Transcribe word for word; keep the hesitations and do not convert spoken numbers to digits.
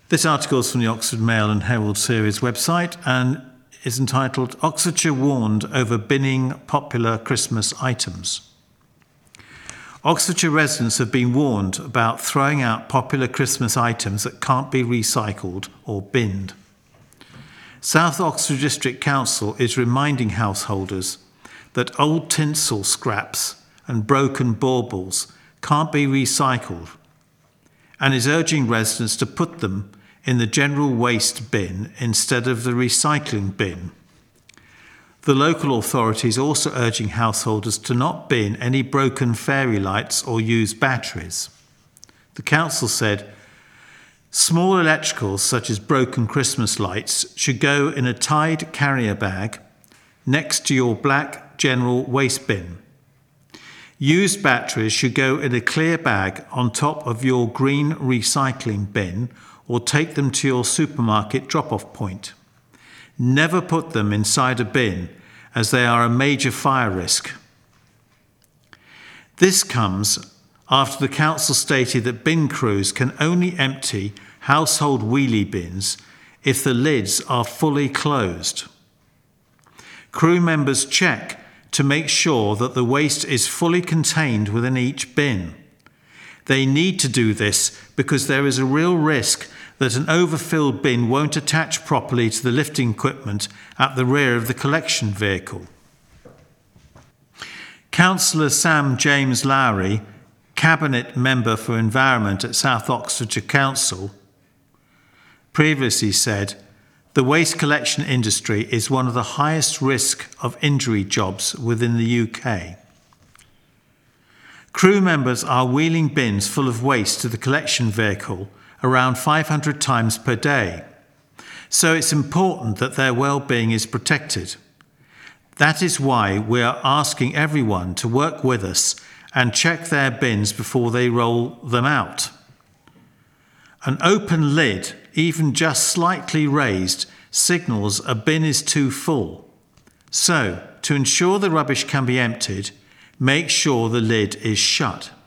This article is from the Oxford Mail and Herald Series website and is entitled Oxfordshire Warned Over Binning Popular Christmas Items. Oxfordshire residents have been warned about throwing out popular Christmas items that can't be recycled or binned. South Oxford District Council is reminding householders that old tinsel scraps and broken baubles can't be recycled and is urging residents to put them in the general waste bin instead of the recycling bin. The local authorities are also urging householders to not bin any broken fairy lights or used batteries. The council said small electricals such as broken Christmas lights should go in a tied carrier bag next to your black general waste bin. Used batteries should go in a clear bag on top of your green recycling bin or take them to your supermarket drop-off point. Never put them inside a bin as they are a major fire risk. This comes after the council stated that bin crews can only empty household wheelie bins if the lids are fully closed. Crew members check to make sure that the waste is fully contained within each bin. They need to do this because there is a real risk that an overfilled bin won't attach properly to the lifting equipment at the rear of the collection vehicle. Councillor Sam James Lowry, Cabinet Member for Environment at South Oxfordshire Council, previously said, the waste collection industry is one of the highest risk of injury jobs within the U K. Crew members are wheeling bins full of waste to the collection vehicle around five hundred times per day, so it's important that their well-being is protected. That is why we are asking everyone to work with us and check their bins before they roll them out. An open lid, even just slightly raised, signals a bin is too full. So, to ensure the rubbish can be emptied, make sure the lid is shut.